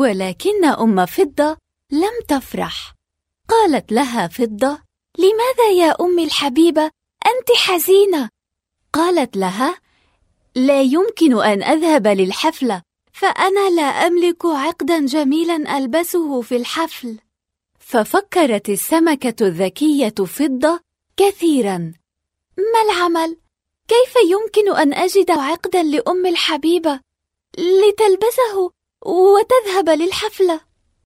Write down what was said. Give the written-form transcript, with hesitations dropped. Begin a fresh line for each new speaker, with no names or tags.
ولكن أم فضة لم تفرح. قالت لها فضة: لماذا يا أمي الحبيبة أنت حزينة؟ قالت لها: لا يمكن أن أذهب للحفلة، فأنا لا أملك عقداً جميلاً ألبسه في الحفل. ففكرت السمكة الذكية فضة كثيراً: ما العمل؟ كيف يمكن أن أجد عقداً لأم الحبيبة لتلبسه وتذهب للحفلة؟